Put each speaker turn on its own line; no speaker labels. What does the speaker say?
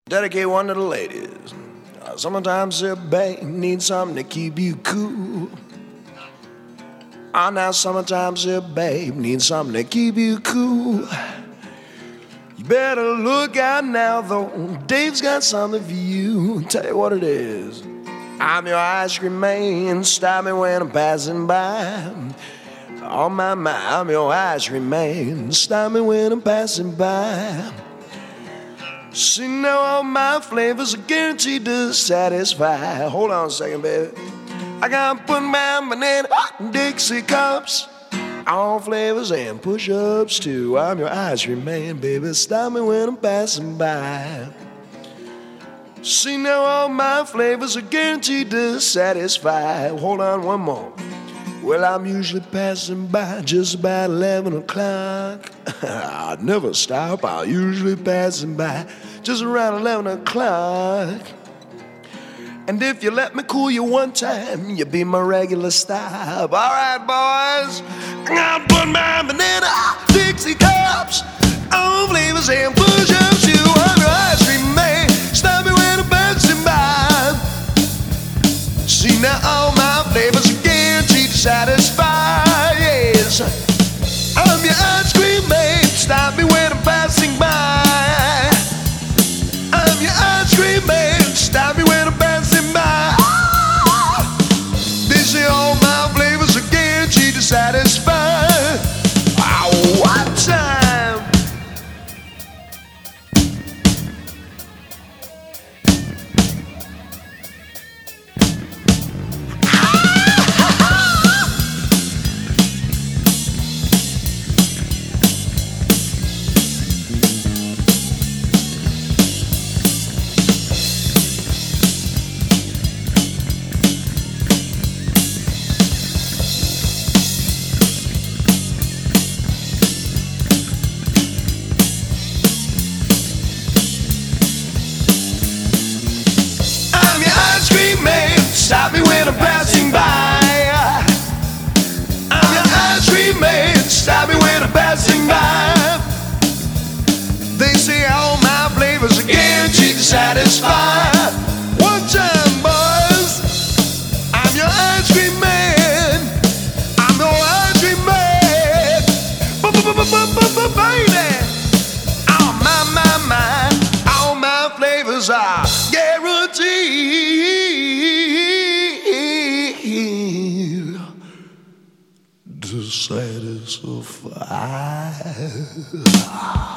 Dedicate one to the ladies. Sometimes a babe needs something to keep you cool. Now sometimes a babe needs something to keep you cool. You better look out now though, Dave's got something for you. Tell you what it is. I'm your ice cream man, stop me when I'm passing by. On my mind, I'm your ice cream man, stop me when I'm passing by. See now all my flavors are guaranteed to satisfy. Hold on a second, baby. I gotta put my banana in Dixie cups, all flavors and push-ups too. I'm your ice cream man, baby, stop me when I'm passing by. See now all my flavors are guaranteed to satisfy. Hold on one more. Well, I'm usually passing by just about 11 o'clock. I never stop, I'm usually passing by just around 11 o'clock. And if you let me cool you one time, you'll be my regular stop. All right, boys, I'm gonna put my banana Dixie cups, all flavors and push-ups too. I'm your ice cream man, stop me when I'm passing by. See now all my flavors are guaranteed to satisfy. Yes, I'm your ice cream man, stop me when I'm passing by. I'm your ice cream man, stop me when I'm passing by. They say all my flavors are guaranteed to satisfy. One time. Stop me when I'm passing by. I'm your ice cream man, stop me when I'm passing by. They say all my flavors are guaranteed to satisfy. One time, boys, I'm your ice cream man. I'm your ice cream man. Baby, oh my, all my flavors are guaranteed to satisfy.